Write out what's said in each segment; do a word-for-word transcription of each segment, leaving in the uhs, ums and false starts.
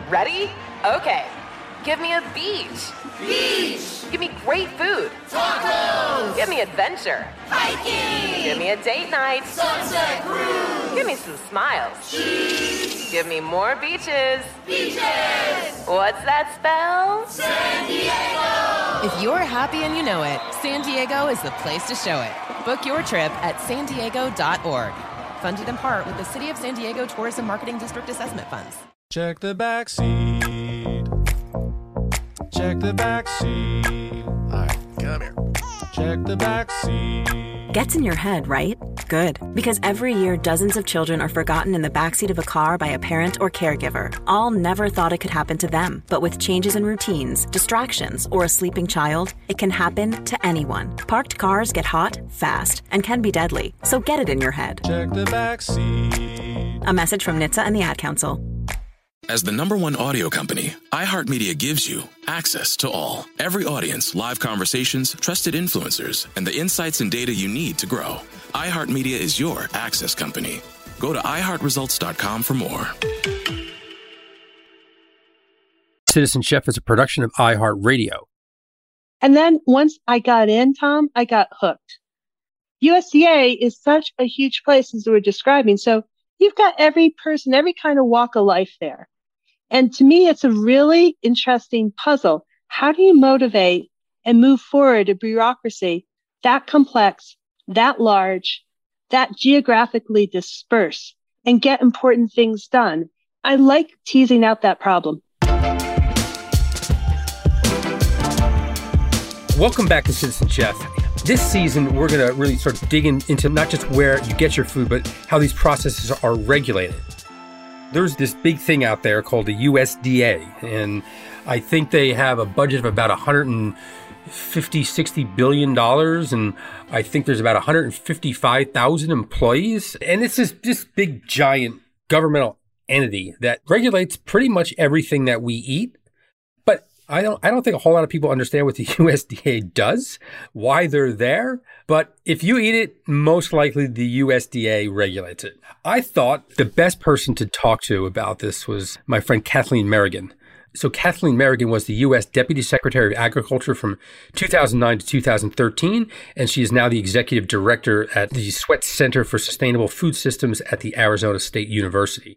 Ready? Okay. Give me a beach. Beach! Give me great food. Tacos! Give me adventure. Hiking! Give me a date night. Sunset cruise! Give me some smiles. Cheese! Give me more beaches. Beaches! What's that spell? San Diego! If you're happy and you know it, San Diego is the place to show it. Book your trip at san diego dot org. Funded in part with the City of San Diego Tourism Marketing District Assessment Funds. Check the back seat. Check the back seat. All right, come here. Check the back seat. Gets in your head, right? Good. Because every year, dozens of children are forgotten in the backseat of a car by a parent or caregiver. All never thought it could happen to them. But with changes in routines, distractions, or a sleeping child, it can happen to anyone. Parked cars get hot, fast, and can be deadly. So get it in your head. Check the back seat. A message from N H T S A and the Ad Council. As the number one audio company, iHeartMedia gives you access to all. Every audience, live conversations, trusted influencers, and the insights and data you need to grow. iHeartMedia is your access company. Go to i heart results dot com for more. Citizen Chef is a production of iHeartRadio. And then once I got in, Tom, I got hooked. U S D A is such a huge place, as we were describing. So you've got every person, every kind of walk of life there. And to me, it's a really interesting puzzle. How do you motivate and move forward a bureaucracy that complex, that large, that geographically dispersed, and get important things done? I like teasing out that problem. Welcome back to Citizen Chef. This season, we're going to really start digging into not just where you get your food, but how these processes are regulated. There's this big thing out there called the U S D A, and I think they have a budget of about one hundred fifty, sixty billion dollars, and I think there's about one hundred fifty-five thousand employees. And it's this, this big, giant governmental entity that regulates pretty much everything that we eat. But I don't I don't think a whole lot of people understand what the U S D A does, why they're there. But if you eat it, most likely the U S D A regulates it. I thought the best person to talk to about this was my friend Kathleen Merrigan. So Kathleen Merrigan was the U S Deputy Secretary of Agriculture from two thousand nine to two thousand thirteen, and she is now the Executive Director at the Sweat Center for Sustainable Food Systems at the Arizona State University.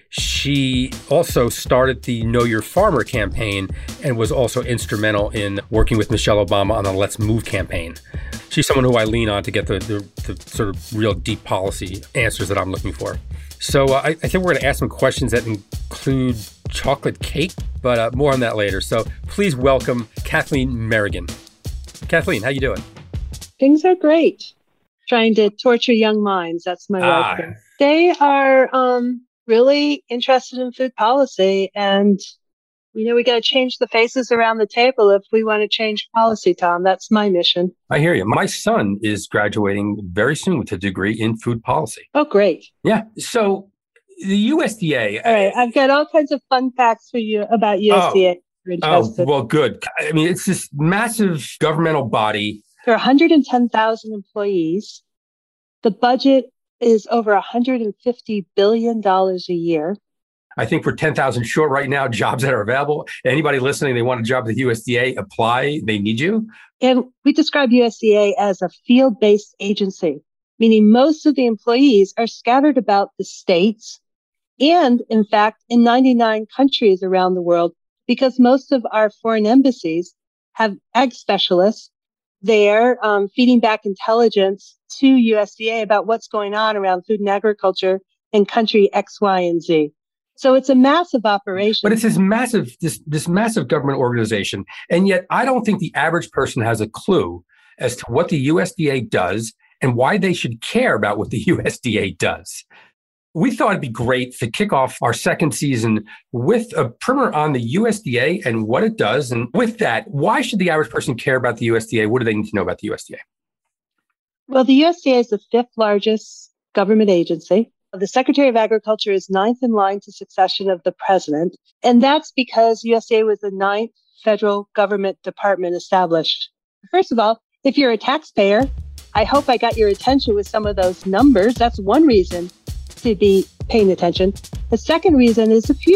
She also started the Know Your Farmer campaign and was also instrumental in working with Michelle Obama on the Let's Move campaign. She's someone who I lean on to get the, the, the sort of real deep policy answers that I'm looking for. So uh, I, I think we're going to ask some questions that include chocolate cake, but uh, more on that later. So please welcome Kathleen Merrigan. Kathleen, how you doing? Things are great. Trying to torture young minds. That's my Ah. life. They are um, really interested in food policy, and you know, we got to change the faces around the table if we want to change policy, Tom. That's my mission. I hear you. My son is graduating very soon with a degree in food policy. Oh, great. Yeah. So the U S D A. All right. I've got all kinds of fun facts for you about U S D A. Oh, oh well, good. I mean, it's this massive governmental body. There are one hundred ten thousand employees. The budget is over one hundred fifty billion dollars a year. I think we're ten thousand short right now, jobs that are available. Anybody listening, they want a job at the U S D A, apply. They need you. And we describe U S D A as a field-based agency, meaning most of the employees are scattered about the states and, in fact, in ninety-nine countries around the world, because most of our foreign embassies have ag specialists there um, feeding back intelligence to U S D A about what's going on around food and agriculture in country X, Y, and Z. So it's a massive operation. But it's this massive, this, this massive government organization. And yet I don't think the average person has a clue as to what the U S D A does and why they should care about what the U S D A does. We thought it'd be great to kick off our second season with a primer on the U S D A and what it does. And with that, why should the average person care about the U S D A? What do they need to know about the U S D A? Well, the U S D A is the fifth largest government agency. The Secretary of Agriculture is ninth in line to succession of the president. And that's because U S D A was the ninth federal government department established. First of all, if you're a taxpayer, I hope I got your attention with some of those numbers. That's one reason to be paying attention. The second reason is if you're a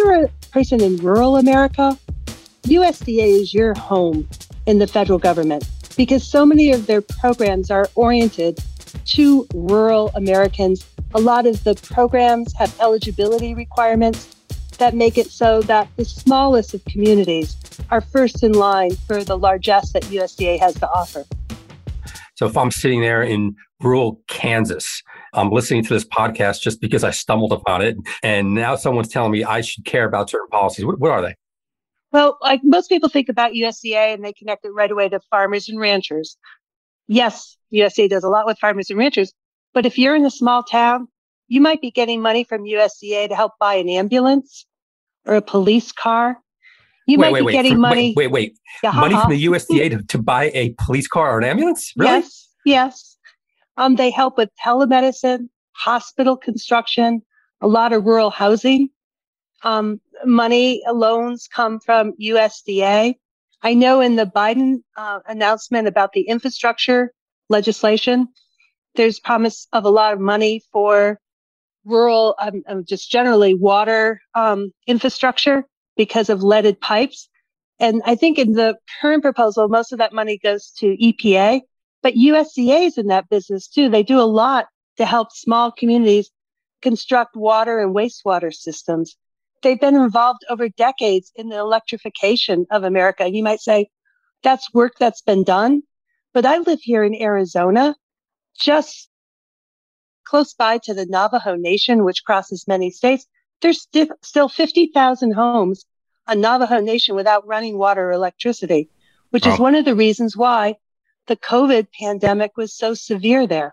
person in rural America, U S D A is your home in the federal government because so many of their programs are oriented to rural Americans. A lot of the programs have eligibility requirements that make it so that the smallest of communities are first in line for the largesse that U S D A has to offer. So if I'm sitting there in rural Kansas, I'm listening to this podcast just because I stumbled upon it, and now someone's telling me I should care about certain policies. What, what are they? Well, like most people think about U S D A and they connect it right away to farmers and ranchers. Yes, U S D A does a lot with farmers and ranchers, but if you're in a small town, you might be getting money from U S D A to help buy an ambulance or a police car. You wait, might wait, be wait, getting for, money. Wait, wait, wait. Yeah, money ha-ha. from the U S D A to, to buy a police car or an ambulance? Really? Yes, yes. Um, they help with telemedicine, hospital construction, a lot of rural housing. Um, money loans come from U S D A. I know in the Biden uh, announcement about the infrastructure legislation, there's promise of a lot of money for rural, um, just generally water um, infrastructure because of leaded pipes. And I think in the current proposal, most of that money goes to E P A, but U S D A is in that business too. They do a lot to help small communities construct water and wastewater systems. They've been involved over decades in the electrification of America. And you might say, that's work that's been done. But I live here in Arizona, just close by to the Navajo Nation, which crosses many states. There's st- still fifty thousand homes on Navajo Nation without running water or electricity, which Oh. is one of the reasons why the COVID pandemic was so severe there.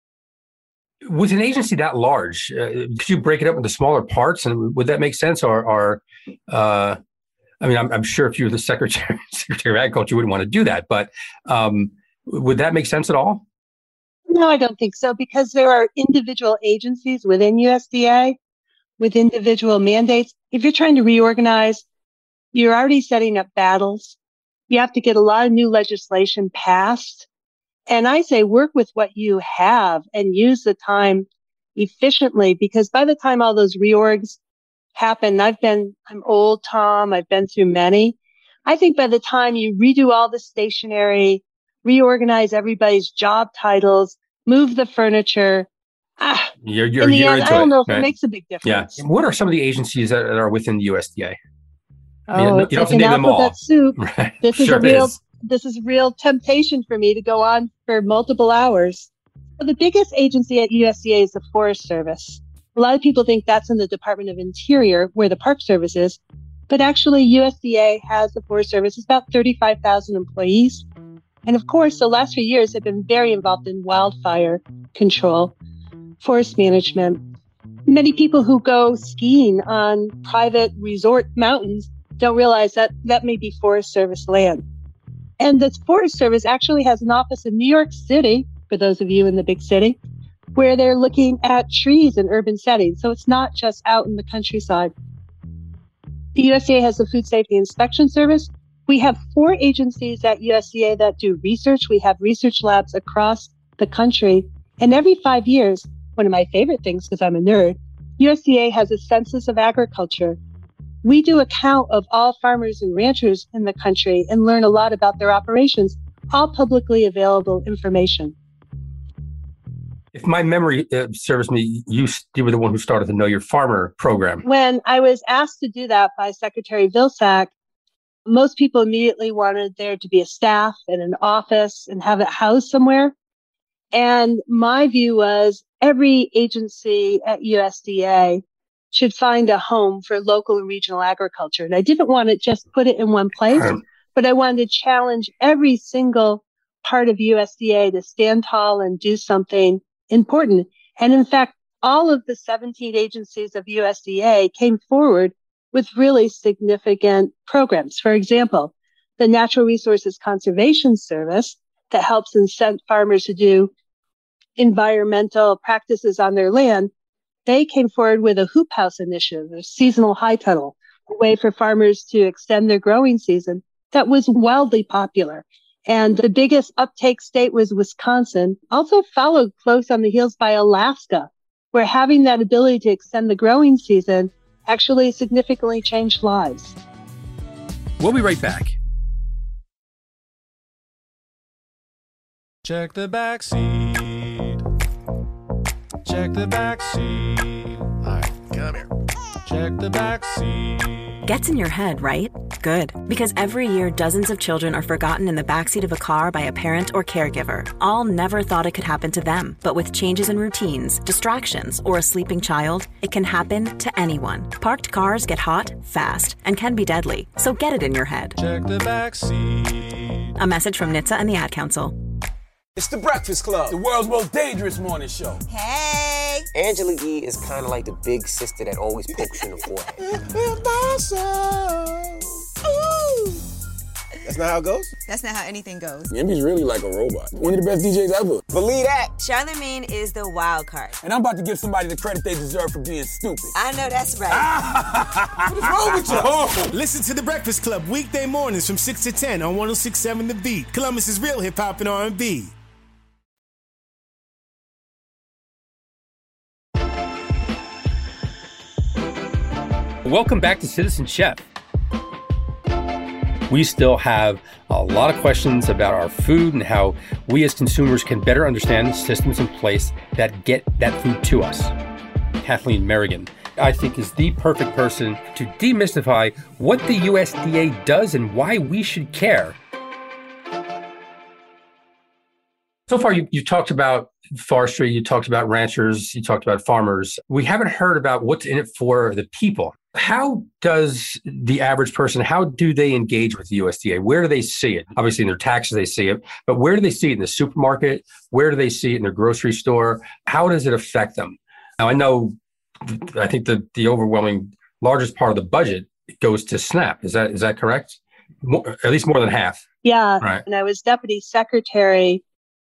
With an agency that large, uh, could you break it up into smaller parts? And would that make sense? Or, or uh, I mean, I'm, I'm sure if you were the secretary, secretary of agriculture, you wouldn't want to do that. But um, would that make sense at all? No, I don't think so, because there are individual agencies within U S D A with individual mandates. If you're trying to reorganize, you're already setting up battles. You have to get a lot of new legislation passed. And I say work with what you have and use the time efficiently, because by the time all those reorgs happen, I've been, I'm old, Tom, I've been through many. I think by the time you redo all the stationery, reorganize everybody's job titles, move the furniture, ah, You're, you're, in the you're end, into I don't it, know if right? it makes a big Yeah. difference. What are some of the agencies that are within the U S D A? I mean, Oh, you it's don't have like to an name them all. alphabet soup. Right. This is Sure a it real, is. this is real temptation for me to go on for multiple hours. But the biggest agency at U S D A is the Forest Service. A lot of people think that's in the Department of Interior, where the Park Service is. But actually, U S D A has the Forest Service. It's about thirty-five thousand employees. And of course, the last few years have been very involved in wildfire control, forest management. Many people who go skiing on private resort mountains don't realize that that may be Forest Service land. And the Forest Service actually has an office in New York City, for those of you in the big city, where they're looking at trees in urban settings. So it's not just out in the countryside. The U S D A has the Food Safety Inspection Service. We have four agencies at U S D A that do research. We have research labs across the country. And every five years, one of my favorite things, because I'm a nerd, U S D A has a census of agriculture. We do a count of all farmers and ranchers in the country and learn a lot about their operations, all publicly available information. If my memory uh, serves me, you, you were the one who started the Know Your Farmer program. When I was asked to do that by Secretary Vilsack, most people immediately wanted there to be a staff and an office and have it housed somewhere. And my view was every agency at U S D A should find a home for local and regional agriculture. And I didn't want to just put it in one place, Um, but I wanted to challenge every single part of U S D A to stand tall and do something important. And in fact, all of the seventeen agencies of U S D A came forward with really significant programs. For example, the Natural Resources Conservation Service that helps incent farmers to do environmental practices on their land, they came forward with a hoop house initiative, a seasonal high tunnel, a way for farmers to extend their growing season that was wildly popular. And the biggest uptake state was Wisconsin, also followed close on the heels by Alaska, where having that ability to extend the growing season actually significantly changed lives. We'll be right back. Check the back seat. Check the back seat. All right, come here. Check the back seat. Gets in your head, right? Good. Because every year, dozens of children are forgotten in the backseat of a car by a parent or caregiver. All never thought it could happen to them. But with changes in routines, distractions, or a sleeping child, it can happen to anyone. Parked cars get hot, fast, and can be deadly. So get it in your head. Check the back seat. A message from N H T S A and the Ad Council. It's The Breakfast Club, the world's most dangerous morning show. Hey! Angela Yee is kind of like the big sister that always pokes you in the forehead. That's not how it goes? That's not how anything goes. Yemi's really like a robot. One of the best D Js ever. Believe that. Charlemagne is the wild card. And I'm about to give somebody the credit they deserve for being stupid. I know that's right. What is wrong with you? Oh. Listen to The Breakfast Club weekday mornings from six to ten on one oh six point seven The Beat. Columbus's real hip-hop and R and B. Welcome back to Citizen Chef. We still have a lot of questions about our food and how we as consumers can better understand the systems in place that get that food to us. Kathleen Merrigan, I think, is the perfect person to demystify what the U S D A does and why we should care. So far, you, you talked about forestry, you talked about ranchers, you talked about farmers. We haven't heard about what's in it for the people. How does the average person, how do they engage with the U S D A? Where do they see it? Obviously, in their taxes, they see it. But where do they see it in the supermarket? Where do they see it in their grocery store? How does it affect them? Now, I know, I think the, the overwhelming largest part of the budget goes to SNAP. Is that is that correct? More, at least more than half. Yeah. Right. And I was deputy secretary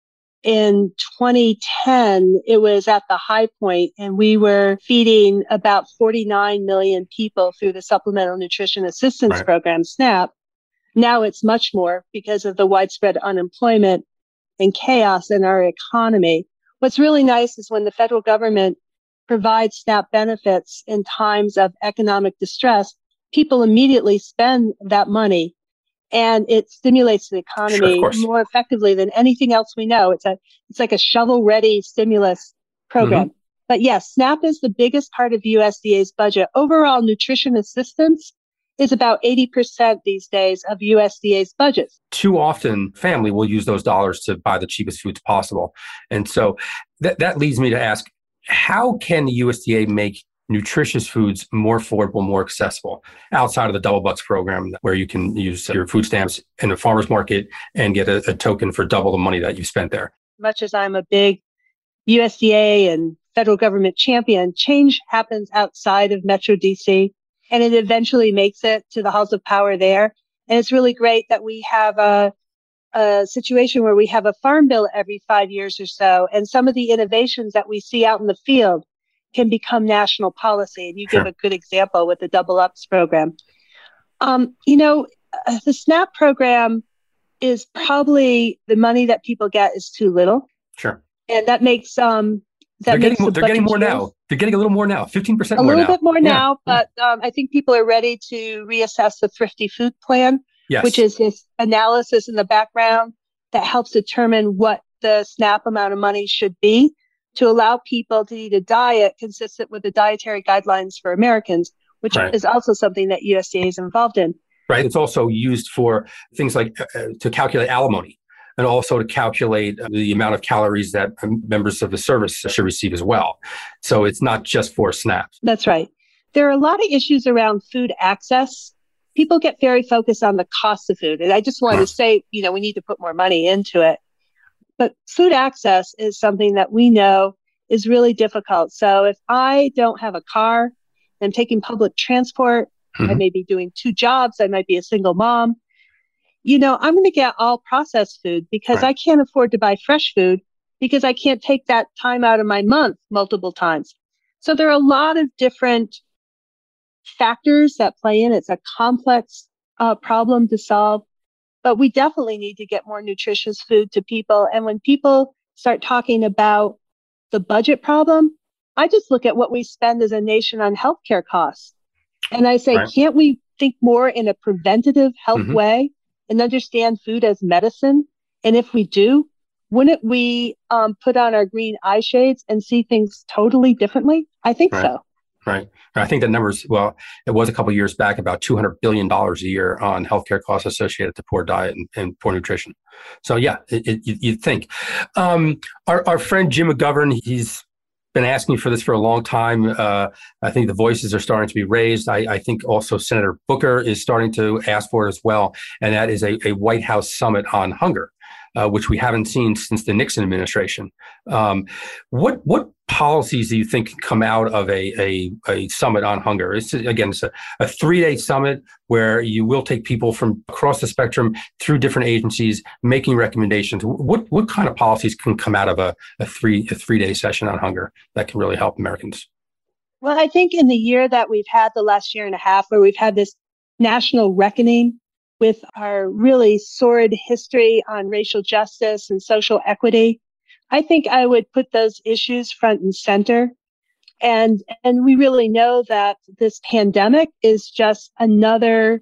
in twenty ten. It was at the high point, and we were feeding about forty-nine million people through the Supplemental Nutrition Assistance Right. Program, SNAP. Now it's much more because of the widespread unemployment and chaos in our economy. What's really nice is when the federal government provides SNAP benefits in times of economic distress, people immediately spend that money. And it stimulates the economy Sure, of course. more effectively than anything else we know. It's a, it's like a shovel-ready stimulus program. Mm-hmm. But yes, SNAP is the biggest part of U S D A's budget. Overall, nutrition assistance is about eighty percent these days of U S D A's budget. Too often, family will use those dollars to buy the cheapest foods possible. And so that, that leads me to ask, how can the U S D A make nutritious foods more affordable, more accessible outside of the Double Bucks program, where you can use your food stamps in a farmer's market and get a, a token for double the money that you spent there? Much as I'm a big U S D A and federal government champion, change happens outside of Metro D C, and it eventually makes it to the halls of power there. And it's really great that we have a, a situation where we have a farm bill every five years or so, and some of the innovations that we see out in the field can become national policy. And you Sure. give a good example with the Double Ups program. Um, you know, uh, the SNAP program is probably the money that people get is too little. Sure. And that makes, um, that They're makes getting, more, the they're getting more budget now. They're getting a little more now, fifteen percent a more little now. bit more Yeah. now, but um, I think people are ready to reassess the Thrifty Food Plan, Yes. which is this analysis in the background that helps determine what the SNAP amount of money should be to allow people to eat a diet consistent with the dietary guidelines for Americans, which Right. is also something that U S D A is involved in. Right. It's also used for things like uh, to calculate alimony, and also to calculate the amount of calories that members of the service should receive as well. So it's not just for SNAP. That's right. There are a lot of issues around food access. People get very focused on the cost of food. And I just want to say, you know, we need to put more money into it. But food access is something that we know is really difficult. So if I don't have a car, I'm taking public transport, Mm-hmm. I may be doing two jobs, I might be a single mom, you know, I'm going to get all processed food because Right. I can't afford to buy fresh food because I can't take that time out of my month multiple times. So there are a lot of different factors that play in. It's a complex uh, problem to solve, but we definitely need to get more nutritious food to people. And when people start talking about the budget problem, I just look at what we spend as a nation on healthcare costs. And I say, right. can't we think more in a preventative health Mm-hmm. way and understand food as medicine? And if we do, wouldn't we um, put on our green eye shades and see things totally differently? I think Right. so. Right. I think the numbers, well, it was a couple of years back, about two hundred billion dollars a year on healthcare costs associated to poor diet and, and poor nutrition. So, yeah, it, it, you'd think. Um, our, our friend Jim McGovern, he's been asking for this for a long time. Uh, I think the voices are starting to be raised. I, I think also Senator Booker is starting to ask for it as well. And that is a, a White House summit on hunger, uh, which we haven't seen since the Nixon administration. Um, what what policies do you think can come out of a a, a summit on hunger? It's again, it's a, a three-day summit where you will take people from across the spectrum through different agencies, making recommendations. What what kind of policies can come out of a, a three a three-day session on hunger that can really help Americans? Well, I think in the year that we've had, the last year and a half, where we've had this national reckoning with our really sordid history on racial justice and social equity, I think I would put those issues front and center. And, and we really know that this pandemic is just another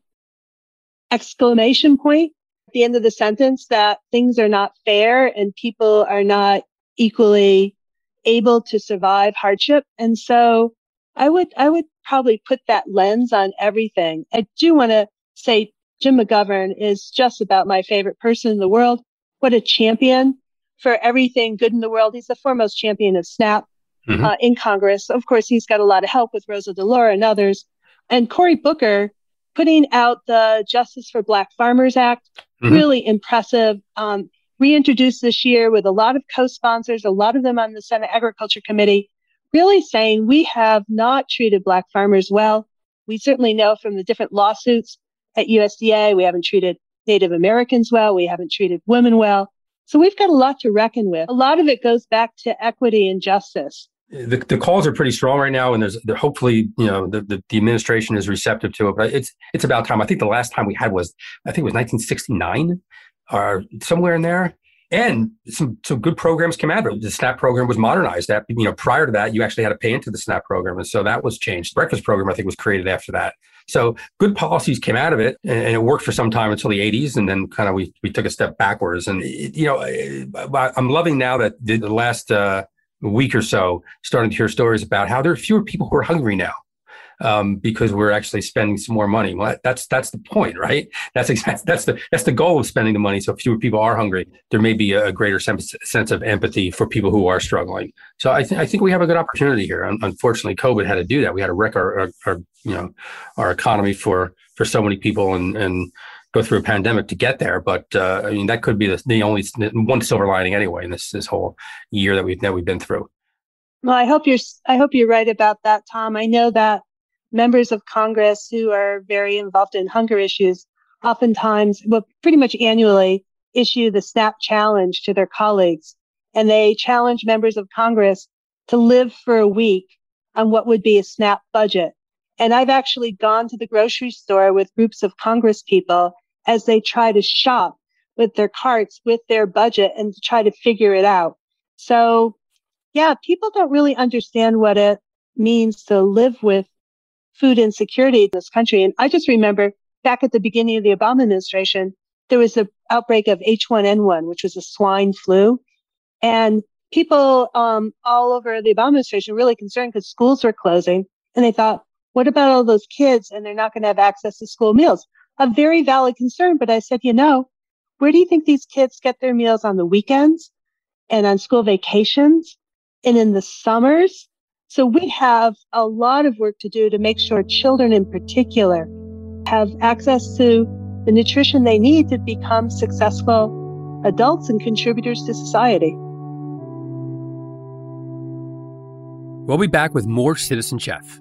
exclamation point at the end of the sentence that things are not fair and people are not equally able to survive hardship. And so I would, I would probably put that lens on everything. I do want to say Jim McGovern is just about my favorite person in the world. What a champion for everything good in the world. He's the foremost champion of SNAP mm-hmm. uh, in Congress. Of course, he's got a lot of help with Rosa DeLauro and others. And Cory Booker putting out the Justice for Black Farmers Act, mm-hmm. really impressive. Um, reintroduced this year with a lot of co-sponsors, a lot of them on the Senate Agriculture Committee, really saying we have not treated Black farmers well. We certainly know from the different lawsuits at U S D A, we haven't treated Native Americans well. We haven't treated women well. So we've got a lot to reckon with. A lot of it goes back to equity and justice. The, the calls are pretty strong right now, and there's hopefully, you know, the, the, the administration is receptive to it. But it's it's about time. I think the last time we had was, I think it was nineteen sixty-nine or somewhere in there. And some some good programs came out of it. The SNAP program was modernized. That, you know, prior to that, you actually had to pay into the SNAP program, and so that was changed. The breakfast program, I think, was created after that. So good policies came out of it, and it worked for some time until the eighties, and then kind of we we took a step backwards. And you know, I'm loving now that the last uh, week or so, starting to hear stories about how there are fewer people who are hungry now. Um, because we're actually spending some more money. Well, that's that's the point, right? That's exactly that's the that's the goal of spending the money. So if fewer people are hungry, there may be a greater sense, sense of empathy for people who are struggling. So I think I think we have a good opportunity here. Unfortunately, COVID had to do that. We had to wreck our, our, our you know our economy for for so many people and and go through a pandemic to get there. But uh, I mean, that could be the, the only one silver lining anyway in this this whole year that we've that we've been through. Well, I hope you're I hope you're right about that, Tom. I know that members of Congress who are very involved in hunger issues oftentimes, well, pretty much annually, issue the SNAP challenge to their colleagues. And they challenge members of Congress to live for a week on what would be a SNAP budget. And I've actually gone to the grocery store with groups of Congress people as they try to shop with their carts, with their budget, and to try to figure it out. So, yeah, people don't really understand what it means to live with food insecurity in this country. And I just remember back at the beginning of the Obama administration, there was an outbreak of H one N one, which was a swine flu. And people um, all over the Obama administration were really concerned because schools were closing. And they thought, what about all those kids? And they're not going to have access to school meals. A very valid concern. But I said, you know, where do you think these kids get their meals on the weekends and on school vacations and in the summers? So we have a lot of work to do to make sure children in particular have access to the nutrition they need to become successful adults and contributors to society. We'll be back with more Citizen Chef.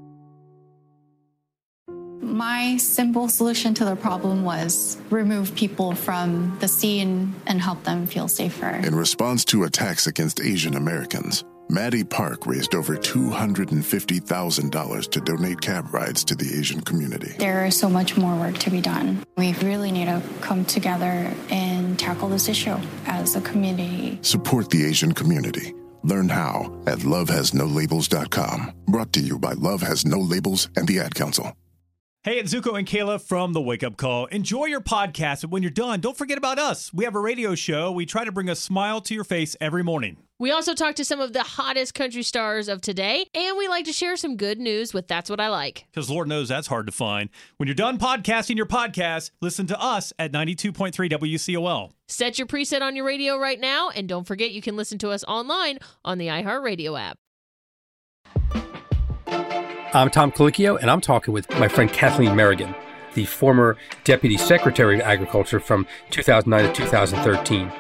My simple solution to the problem was remove people from the scene and help them feel safer. In response to attacks against Asian Americans, Maddie Park raised over two hundred fifty thousand dollars to donate cab rides to the Asian community. There is so much more work to be done. We really need to come together and tackle this issue as a community. Support the Asian community. Learn how at love has no labels dot com. Brought to you by Love Has No Labels and the Ad Council. Hey, it's Zuko and Kayla from The Wake Up Call. Enjoy your podcast, but when you're done, don't forget about us. We have a radio show. We try to bring a smile to your face every morning. We also talk to some of the hottest country stars of today, and we like to share some good news with That's What I Like. Because Lord knows that's hard to find. When you're done podcasting your podcast, listen to us at ninety-two point three W C O L. Set your preset on your radio right now, and don't forget you can listen to us online on the iHeartRadio app. I'm Tom Colicchio, and I'm talking with my friend Kathleen Merrigan, the former Deputy Secretary of Agriculture from two thousand nine to two thousand thirteen.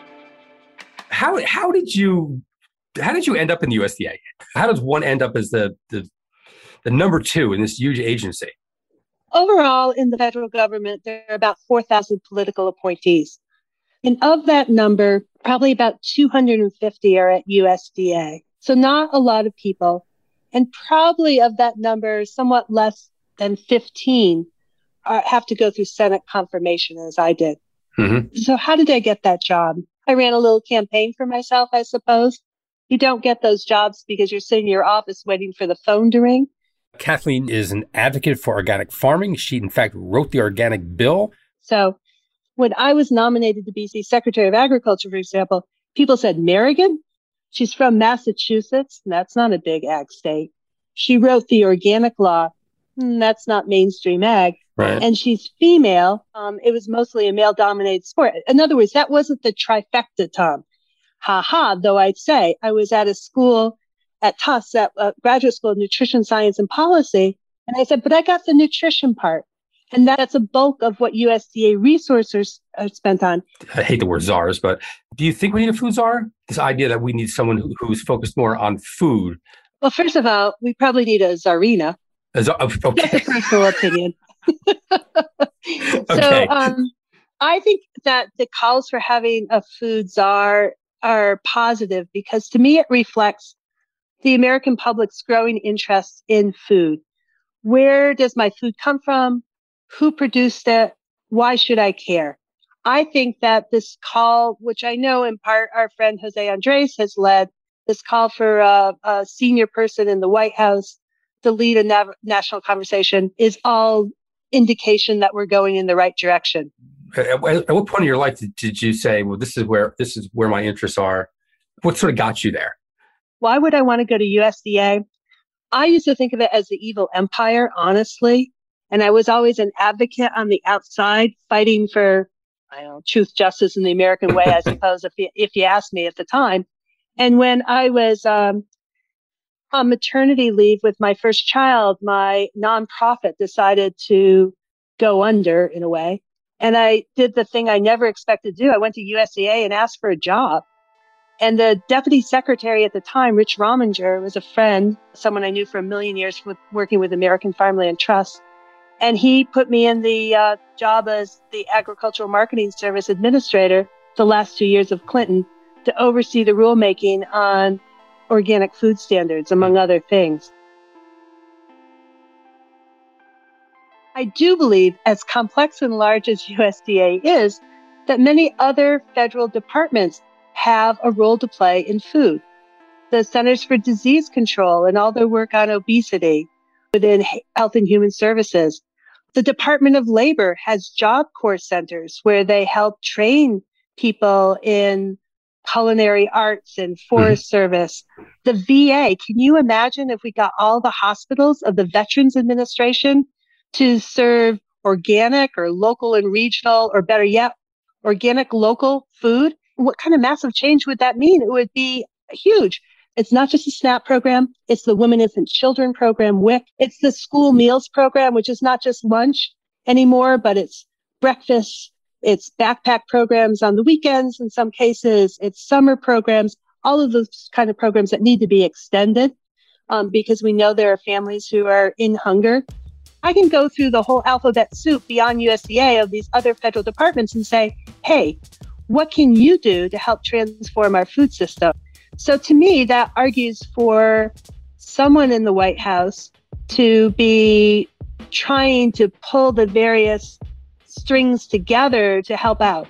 How how did you how did you end up in the U S D A? How does one end up as the the, the number two in this huge agency? Overall, in the federal government, there are about four thousand political appointees. And of that number, probably about two hundred fifty are at U S D A. So not a lot of people. And probably of that number, somewhat less than fifteen are, have to go through Senate confirmation, as I did. Mm-hmm. So how did I get that job? I ran a little campaign for myself, I suppose. You don't get those jobs because you're sitting in your office waiting for the phone to ring. Kathleen is an advocate for organic farming. She, in fact, wrote the organic bill. So when I was nominated to be the Secretary of Agriculture, for example, people said, Merrigan? She's from Massachusetts. That's not a big ag state. She wrote the organic law. That's not mainstream ag. Right. And she's female. Um, it was mostly a male-dominated sport. In other words, that wasn't the trifecta, Tom. Ha ha, though I'd say I was at a school at Tufts, at uh, Graduate School of Nutrition Science and Policy. And I said, but I got the nutrition part. And that's a bulk of what U S D A resources are spent on. I hate the word czars, but do you think we need a food czar? This idea that we need someone who, who's focused more on food. Well, first of all, we probably need a czarina. A czar, okay. That's a personal opinion. Okay. So um, I think that the calls for having a food czar are positive because to me it reflects the American public's growing interest in food. Where does my food come from? Who produced it? Why should I care? I think that this call, which I know in part our friend Jose Andres has led, this call for a, a senior person in the White House to lead a nav- national conversation is all indication that we're going in the right direction. At, at what point in your life did, did you say, well, this is where this is where my interests are? What sort of got you there? Why would I want to go to U S D A? I used to think of it as the evil empire, honestly. And I was always an advocate on the outside, fighting for, I don't know, truth, justice, and the American way, I suppose, if you, if you asked me at the time. And when I was um, on maternity leave with my first child, my nonprofit decided to go under, in a way. And I did the thing I never expected to do. I went to U S D A and asked for a job. And the deputy secretary at the time, Rich Rominger, was a friend, someone I knew for a million years with working with American Farmland Trust. And he put me in the uh, job as the Agricultural Marketing Service Administrator the last two years of Clinton to oversee the rulemaking on organic food standards, among other things. I do believe, as complex and large as U S D A is, that many other federal departments have a role to play in food. The Centers for Disease Control and all their work on obesity within Health and Human Services. The Department of Labor has Job Corps centers where they help train people in culinary arts and forest mm-hmm. service. The V A, can you imagine if we got all the hospitals of the Veterans Administration to serve organic or local and regional, or better yet, organic local food? What kind of massive change would that mean? It would be huge. It's not just a SNAP program. It's the Women, Infant, Children program, W I C. It's the school meals program, which is not just lunch anymore, but it's breakfast. It's backpack programs on the weekends in some cases. It's summer programs, all of those kind of programs that need to be extended um, because we know there are families who are in hunger. I can go through the whole alphabet soup beyond U S D A of these other federal departments and say, hey, what can you do to help transform our food system? So to me, that argues for someone in the White House to be trying to pull the various strings together to help out.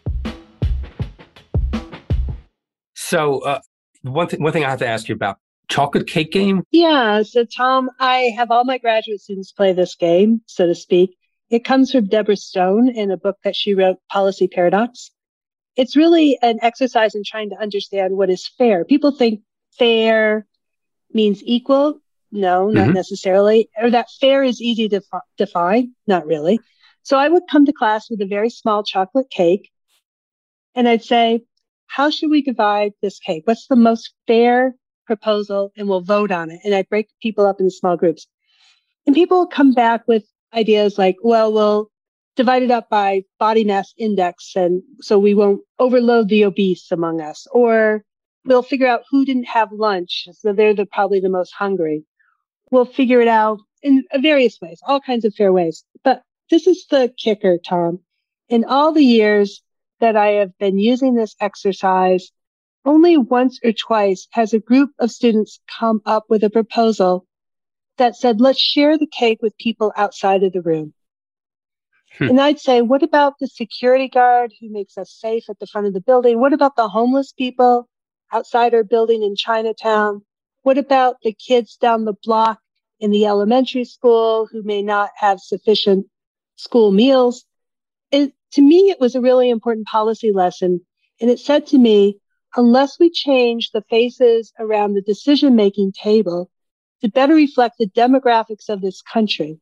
So uh, one, th- one thing I have to ask you about chocolate cake game? Yeah. So, Tom, I have all my graduate students play this game, so to speak. It comes from Deborah Stone in a book that she wrote, Policy Paradox. It's really an exercise in trying to understand what is fair. People think fair means equal. No, not Mm-hmm. necessarily. Or that fair is easy to f- define. Not really. So I would come to class with a very small chocolate cake, and I'd say, how should we divide this cake? What's the most fair proposal? And we'll vote on it. And I'd break people up into small groups. And people will come back with ideas like, well, we'll divide it up by body mass index, and so we won't overload the obese among us. Or we'll figure out who didn't have lunch, so they're the, probably the most hungry. We'll figure it out in various ways, all kinds of fair ways. But this is the kicker, Tom. In all the years that I have been using this exercise, only once or twice has a group of students come up with a proposal that said, let's share the cake with people outside of the room. Hmm. And I'd say, what about the security guard who makes us safe at the front of the building? What about the homeless people outside our building in Chinatown? What about the kids down the block in the elementary school who may not have sufficient school meals? And to me, it was a really important policy lesson. And it said to me, unless we change the faces around the decision-making table to better reflect the demographics of this country,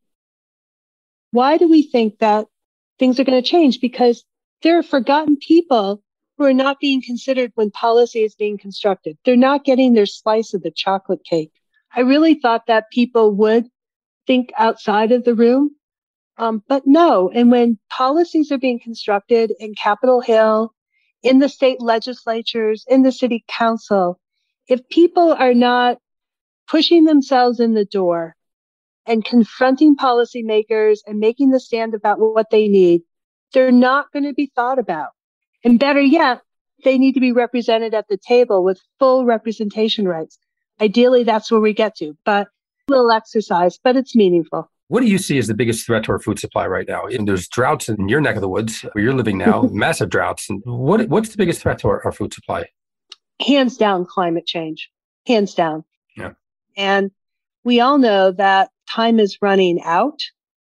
why do we think that things are going to change? Because there are forgotten people who are not being considered when policy is being constructed. They're not getting their slice of the chocolate cake. I really thought that people would think outside of the room, um, but no. And when policies are being constructed in Capitol Hill, in the state legislatures, in the city council, if people are not pushing themselves in the door and confronting policymakers and making the stand about what they need, they're not going to be thought about. And better yet, they need to be represented at the table with full representation rights. Ideally, that's where we get to, but a little exercise, but it's meaningful. What do you see as the biggest threat to our food supply right now? And there's droughts in your neck of the woods where you're living now, massive droughts. And what what's the biggest threat to our, our food supply? Hands down, climate change. Hands down. Yeah. And we all know that time is running out.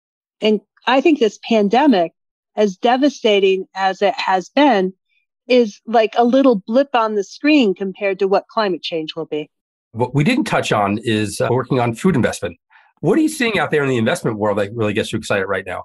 And I think this pandemic, as devastating as it has been, is like a little blip on the screen compared to what climate change will be. What we didn't touch on is uh, working on food investment. What are you seeing out there in the investment world that really gets you excited right now?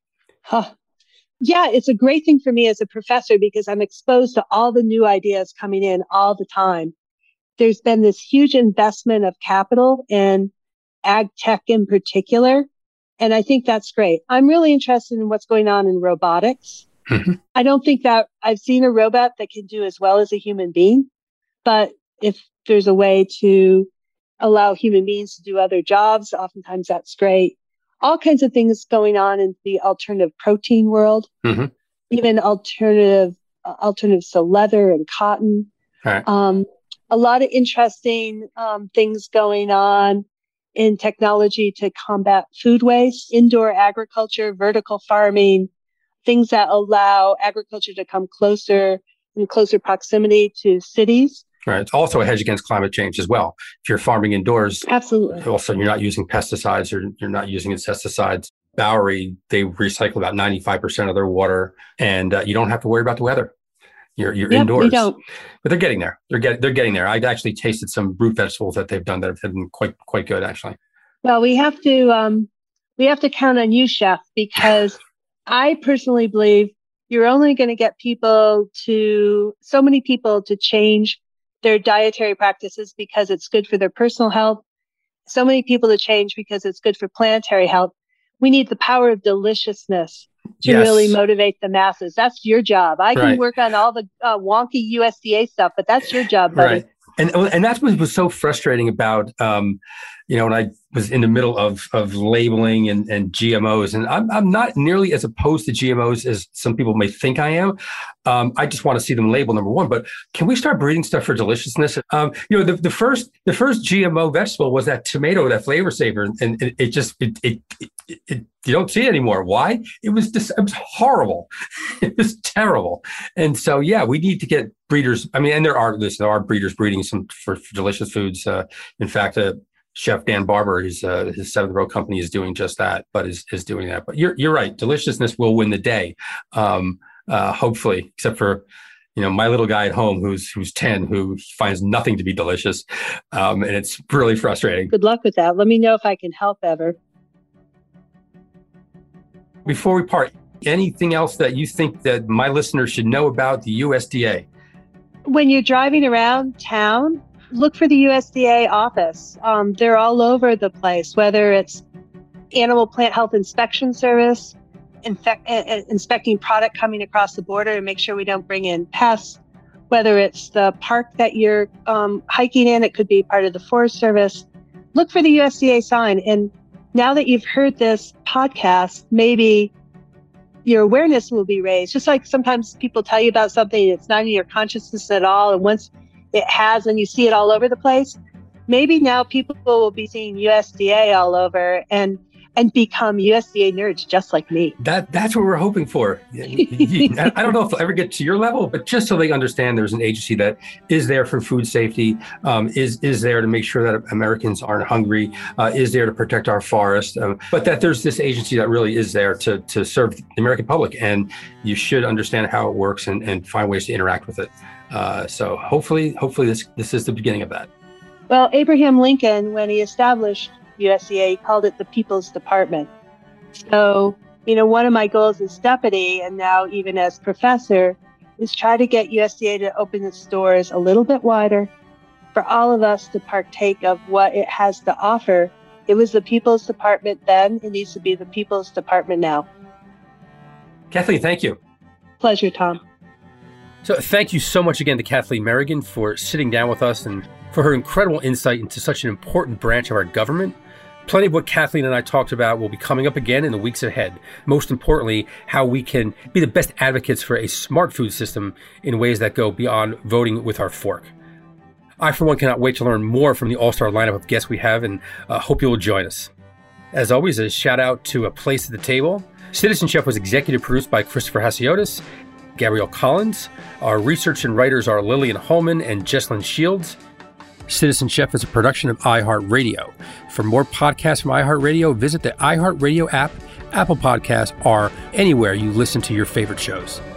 Huh. Yeah, it's a great thing for me as a professor because I'm exposed to all the new ideas coming in all the time. There's been this huge investment of capital in ag tech in particular, and I think that's great. I'm really interested in what's going on in robotics. Mm-hmm. I don't think that I've seen a robot that can do as well as a human being, but if there's a way to allow human beings to do other jobs, oftentimes that's great. All kinds of things going on in the alternative protein world, mm-hmm. even alternative, uh, alternatives to leather and cotton. Right. Um, a lot of interesting um, things going on in technology to combat food waste, indoor agriculture, vertical farming, things that allow agriculture to come closer in closer proximity to cities. Right. It's also a hedge against climate change as well. If you're farming indoors, absolutely. Also, you're not using pesticides or you're not using insecticides. Bowery, they recycle about ninety-five percent of their water, and uh, you don't have to worry about the weather. You're you're yep, indoors. We don't. But they're getting there. They're getting they're getting there. I actually tasted some root vegetables that they've done that have been quite quite good, actually. Well, we have to um, we have to count on you, Chef, because I personally believe you're only going to get people to so many people to change their dietary practices because it's good for their personal health. So many people to change because it's good for planetary health. We need the power of deliciousness to yes. really motivate the masses. That's your job. I can right. work on all the uh, wonky U S D A stuff, but that's your job, buddy. Right. And and that's what was so frustrating about um, you know, when I was in the middle of of labeling and, and G M Os, and I'm I'm not nearly as opposed to G M Os as some people may think I am. Um, I just want to see them labeled, number one. But can we start breeding stuff for deliciousness? Um, you know, the, the first the first G M O vegetable was that tomato, that flavor saver, and it, it just it, it, it, it you don't see it anymore. Why? It was just it was horrible. It was terrible. And so yeah, we need to get breeders. I mean, and there are listen, there are breeders breeding some for, for delicious foods. Uh, in fact, uh, Chef Dan Barber, his uh, his Seventh Row Company is doing just that, but is is doing that. But you're you're right. Deliciousness will win the day, um, uh, hopefully. Except for, you know, my little guy at home who's who's ten, who finds nothing to be delicious, um, and it's really frustrating. Good luck with that. Let me know if I can help ever. Before we part, anything else that you think that my listeners should know about the U S D A? When you're driving around town, look for the U S D A office. Um, they're all over the place, whether it's Animal Plant Health Inspection Service, infect, uh, inspecting product coming across the border to make sure we don't bring in pests, whether it's the park that you're um, hiking in, it could be part of the Forest Service. Look for the U S D A sign. And now that you've heard this podcast, maybe your awareness will be raised. Just like sometimes people tell you about something, it's not in your consciousness at all. And once it has, and you see it all over the place, maybe now people will be seeing U S D A all over and and become U S D A nerds just like me. That that's what we're hoping for. I don't know if they'll ever get to your level, but just so they understand there's an agency that is there for food safety, um, is is there to make sure that Americans aren't hungry, uh, is there to protect our forest, um, but that there's this agency that really is there to to serve the American public, and you should understand how it works and, and find ways to interact with it. Uh, so hopefully, hopefully this this is the beginning of that. Well, Abraham Lincoln, when he established U S D A, he called it the People's Department. So, you know, one of my goals as deputy and now even as professor is try to get U S D A to open its doors a little bit wider for all of us to partake of what it has to offer. It was the People's Department then. It needs to be the People's Department now. Kathleen, thank you. Pleasure, Tom. So thank you so much again to Kathleen Merrigan for sitting down with us and for her incredible insight into such an important branch of our government. Plenty of what Kathleen and I talked about will be coming up again in the weeks ahead. Most importantly, how we can be the best advocates for a smart food system in ways that go beyond voting with our fork. I, for one, cannot wait to learn more from the all-star lineup of guests we have, and uh, hope you will join us. As always, a shout out to A Place at the Table. Citizen Chef was executive produced by Christopher Hasiotis, Gabrielle Collins. Our research and writers are Lillian Holman and Jesslyn Shields. Citizen Chef is a production of iHeartRadio. For more podcasts from iHeartRadio, visit the iHeartRadio app, Apple Podcasts, or anywhere you listen to your favorite shows.